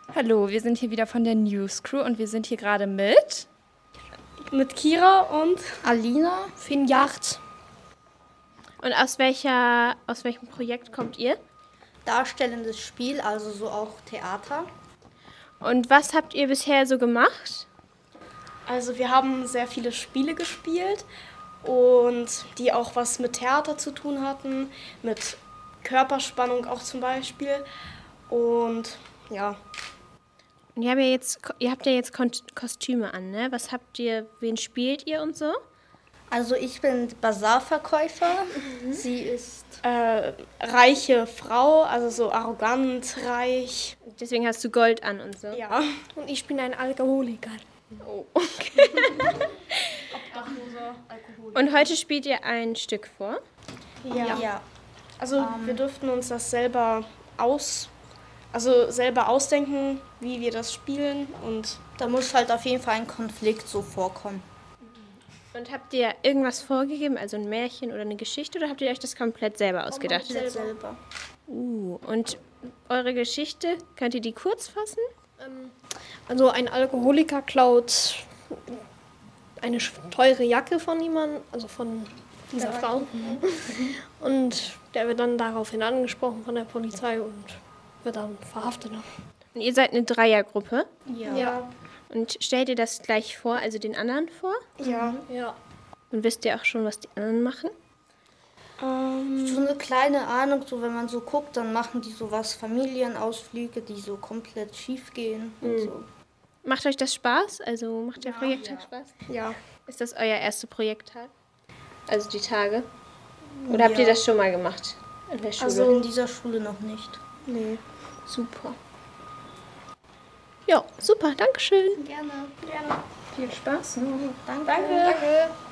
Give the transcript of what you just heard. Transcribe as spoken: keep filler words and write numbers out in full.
Hallo, wir sind hier wieder von der News Crew und wir sind hier gerade mit... Mit Kira und Alina. Finjacht. Und aus welcher, aus welchem Projekt kommt ihr? Darstellendes Spiel, also so auch Theater. Und was habt ihr bisher so gemacht? Also wir haben sehr viele Spiele gespielt und die auch was mit Theater zu tun hatten, mit Körperspannung auch zum Beispiel. Und ja. Und ihr habt ja jetzt, ihr habt ja jetzt Kon- Kostüme an, ne? Was habt ihr, wen spielt ihr und so? Also ich bin Bazarverkäufer. Mhm. Sie ist Äh, reiche Frau, also so arrogant, reich. Deswegen hast du Gold an und so. Ja. Und ich bin ein Alkoholiker. Oh, okay. Obdachloser Alkoholiker. Und heute spielt ihr ein Stück vor. Ja. ja. Also um, wir durften uns das selber aus, also selber ausdenken, wie wir das spielen, und da muss halt auf jeden Fall ein Konflikt so vorkommen. Und habt ihr irgendwas vorgegeben, also ein Märchen oder eine Geschichte, oder habt ihr euch das komplett selber ausgedacht? Komplett selber. Uh, und eure Geschichte, könnt ihr die kurz fassen? Also ein Alkoholiker klaut eine teure Jacke von jemandem, also von dieser Frau. Und der wird dann daraufhin angesprochen von der Polizei und wird dann verhaftet. Und ihr seid eine Dreiergruppe. Ja. ja. Und stellt ihr das gleich vor, also den anderen vor? Ja. Ja. Und wisst ihr auch schon, was die anderen machen? Ähm, So eine kleine Ahnung, so wenn man so guckt, dann machen die sowas, Familienausflüge, die so komplett schief gehen und so. Macht euch das Spaß? Also macht der Projekttag ja. Spaß? ja. Ist das euer erster Projekttag? Also die Tage? Oder habt ihr Ja. das schon mal gemacht in der Schule? Also in dieser Schule noch nicht. Nee. super. Ja, super, Dankeschön. Gerne. Gerne. Viel Spaß noch. Danke. Danke.